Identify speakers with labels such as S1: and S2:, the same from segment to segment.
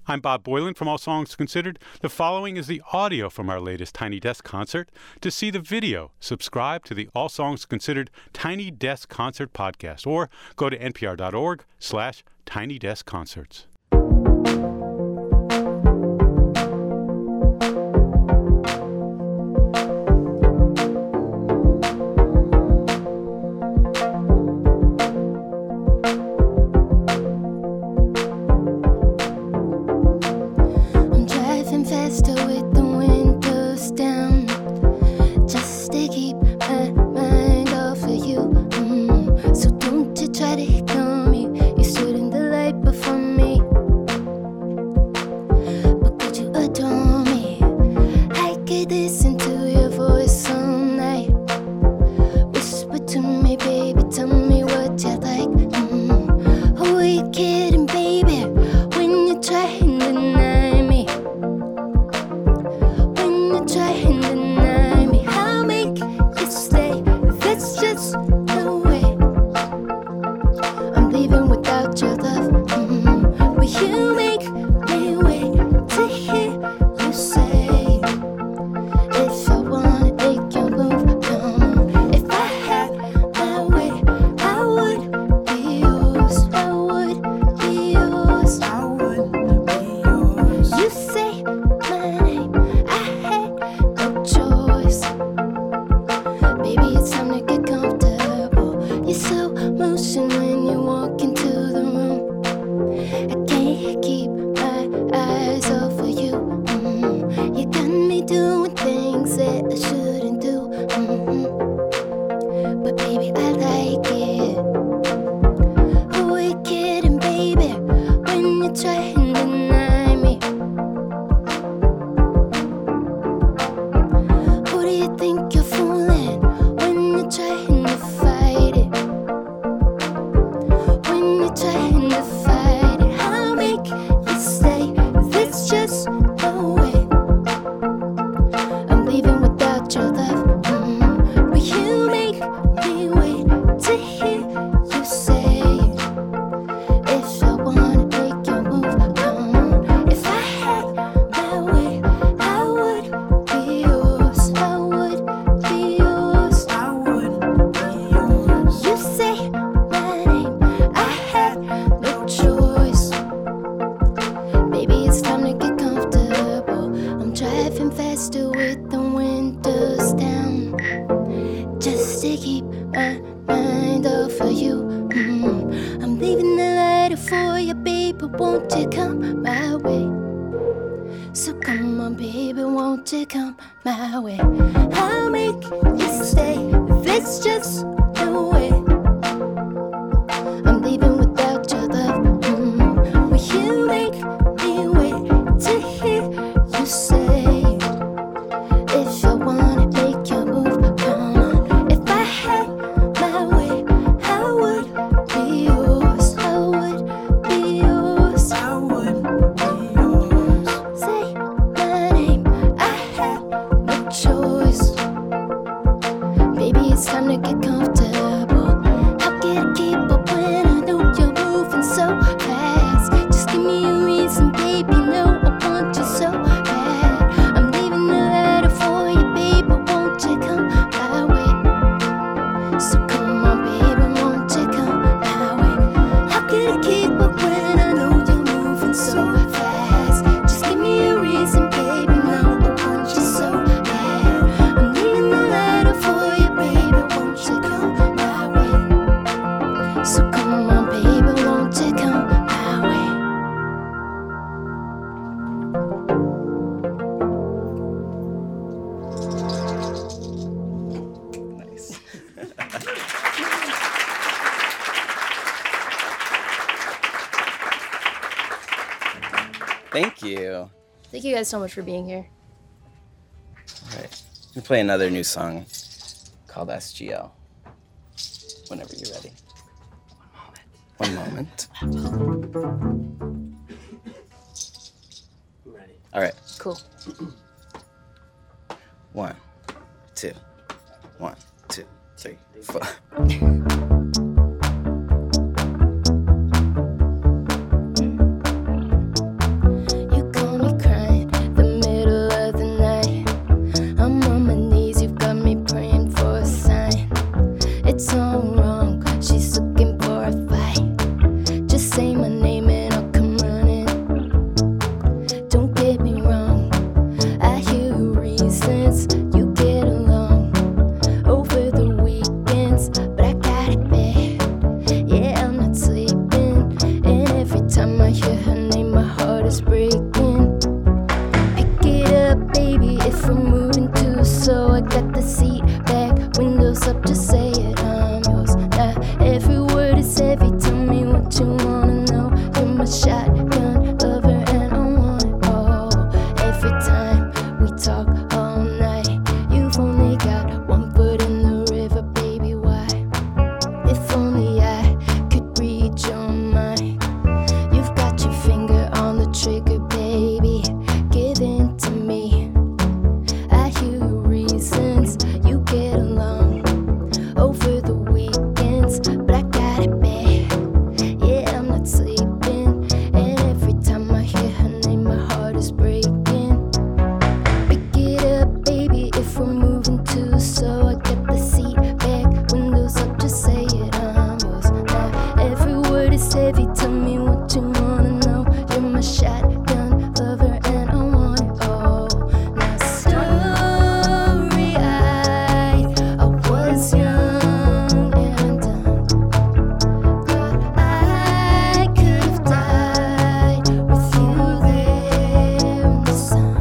S1: I'm Bob Boylan from All Songs Considered. The following is the audio from our latest Tiny Desk concert. To see the video, subscribe to the All Songs Considered Tiny Desk Concert podcast or go to npr.org/tinydeskconcerts.
S2: Thank you.
S3: Thank you guys so much for being here.
S2: All right. We'll play another new song called SGL. Whenever you're ready. One moment.
S4: I'm ready.
S2: All right.
S3: Cool.
S2: 1, 2, 1, 2, 3, 4.
S3: is breaking. Pick it up, baby, if we're moving too slow. I got the seat back, windows up, just say it, I'm yours. Now every word is heavy, tell me what you wanna know. You're my shotgun lover and I want it all. Every time we talk all night, you've only got one foot in the river, baby, why? If only I could read your mind. You've got your finger on the trigger, baby, give in to me. I hear reasons you get along over the weekends, but I got it bad. Yeah, I'm not sleeping, and every time I hear her name, my heart is breaking. Pick it up, baby, if we're moving too slow. I got the seat back, windows up, just say it, I'm yours. Now every word is heavy, tell me what you wanna know. You're my shotgun lover and I want it all. Now starry-eyed, I was young and dumb. Thought I could have died with you there in the sun.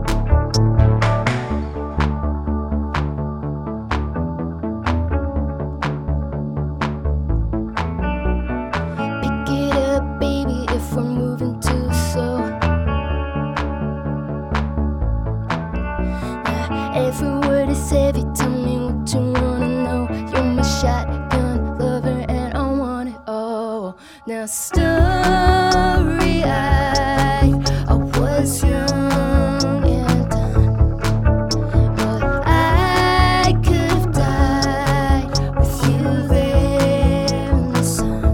S3: Pick it up, baby, if we're moving too slow. Now every word is heavy, tell me what you wanna know. You're my shotgun lover and I want it all. Now starry-eyed, I was young and dumb. But I could have died with you there in the sun.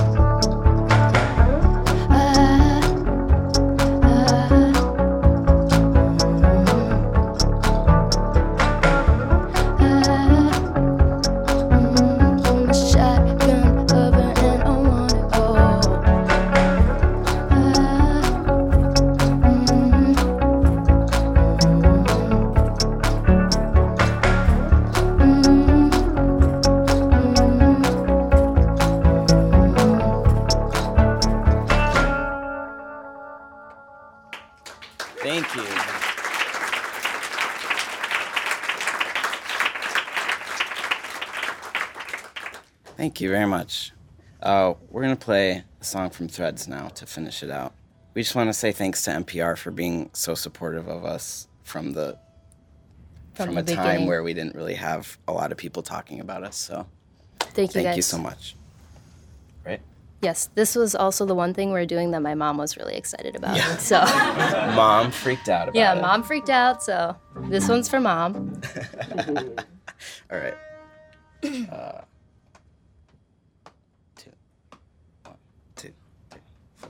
S3: You're my shotgun lover and I want it all.
S2: Thank you. Thank you very much. We're going to play a song from Threads now to finish it out. We just want to say thanks to NPR for being so supportive of us from a
S3: the
S2: time
S3: beginning.
S2: where we didn't really have a lot of people talking about us. So
S3: Thank you,
S2: thank
S3: guys.
S2: you so much. Right?
S3: Yes, this was also the one thing we're doing that my mom was really excited about. So
S2: Mom freaked out about
S3: yeah,
S2: it.
S3: mom freaked out. So this one's for mom.
S2: All right. 2, 1, 2, 3, 4.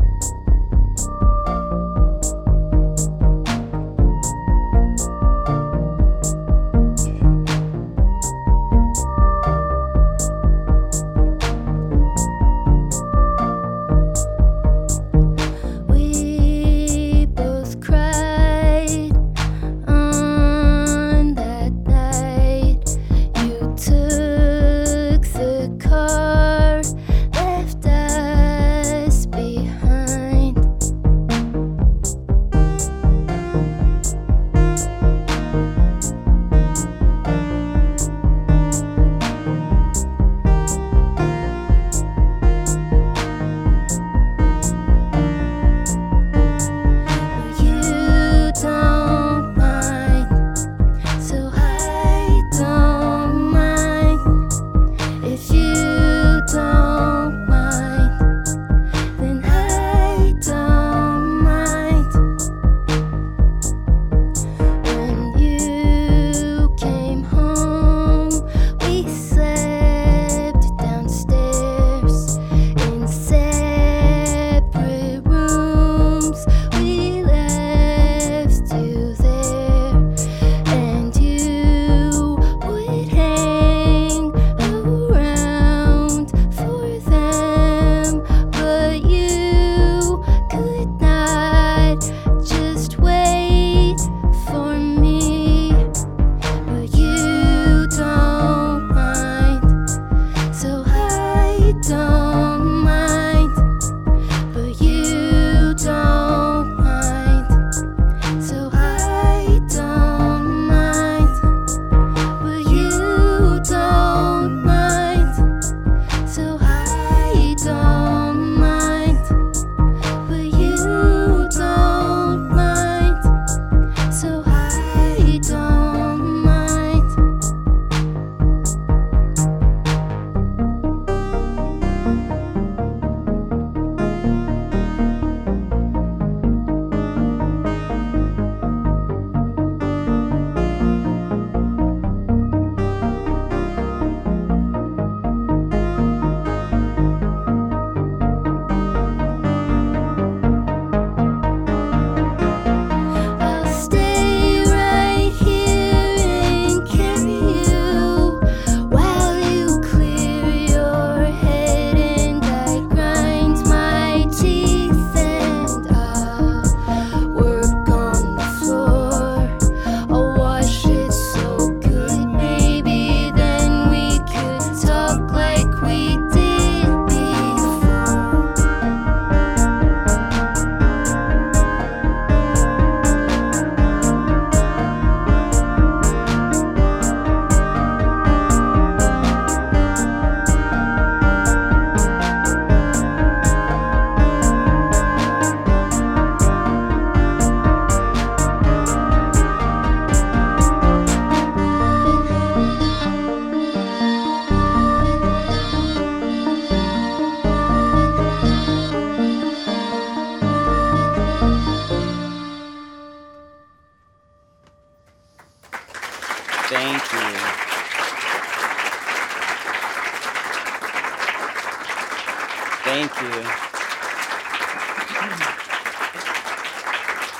S3: We both cried on that night. You took
S2: Thank you. Thank you.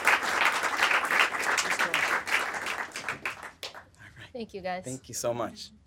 S3: Thank you, guys.
S2: Thank you so much.